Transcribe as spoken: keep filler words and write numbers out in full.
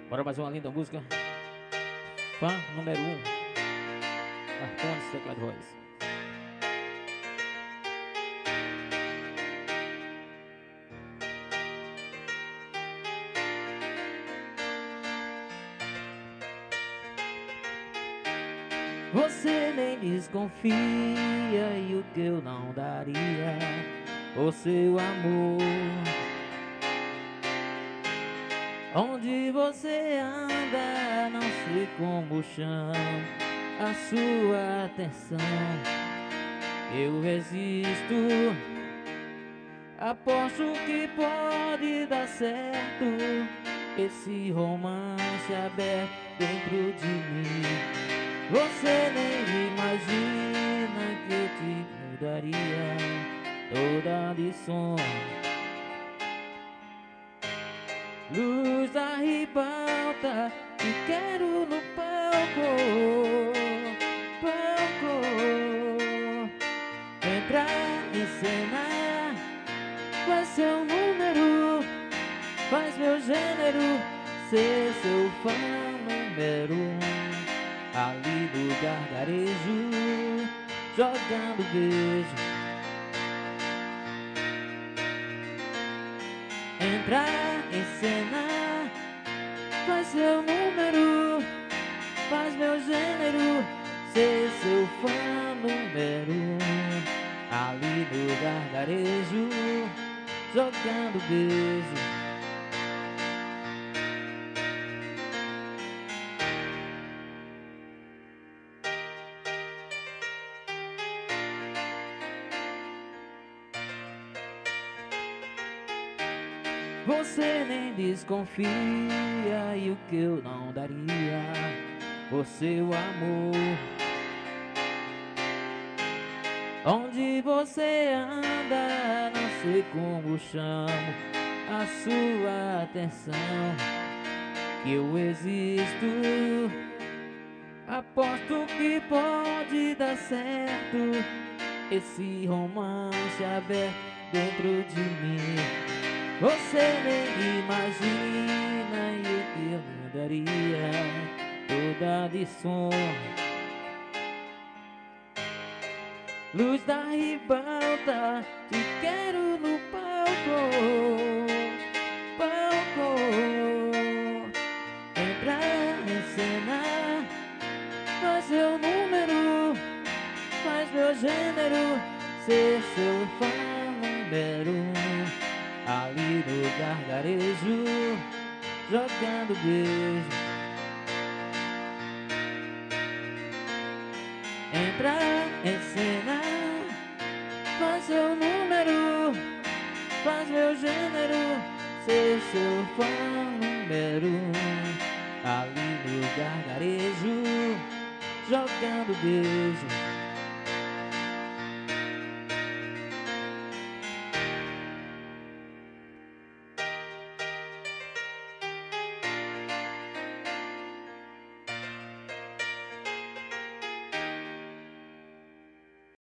Bora mais uma linda música. Fã número um, Marcondes, teclado e voz. Você nem desconfia e o que eu não daria por seu amor. Onde você anda, não sei como chamo a sua atenção. Eu resisto, aposto que pode dar certo esse romance aberto dentro de mim. Você nem imagina que eu te mudaria toda de som. Luz da ribalta, te quero no palco, palco. Entrar em cena, faz seu número, faz meu gênero, ser seu fã número um. Ali no gargarejo, jogando beijo. Entrar em cena, faz seu número, faz meu gênero, ser seu fã número um. Ali no gargarejo, jogando beijo. Você nem desconfia e o que eu não daria por seu amor. Onde você anda, não sei como chamo a sua atenção. Que eu existo, aposto que pode dar certo esse romance aberto dentro de mim. Você nem imagina e o que eu não daria toda de som. Luz da ribalta, te quero no palco, palco. Entrar em cena, faz seu número, faz meu gênero, ser seu fã número um. Ali no gargarejo, jogando beijo. Entrar em cena, faz seu número, faz meu gênero, ser seu fã número um. Ali no gargarejo, jogando beijo.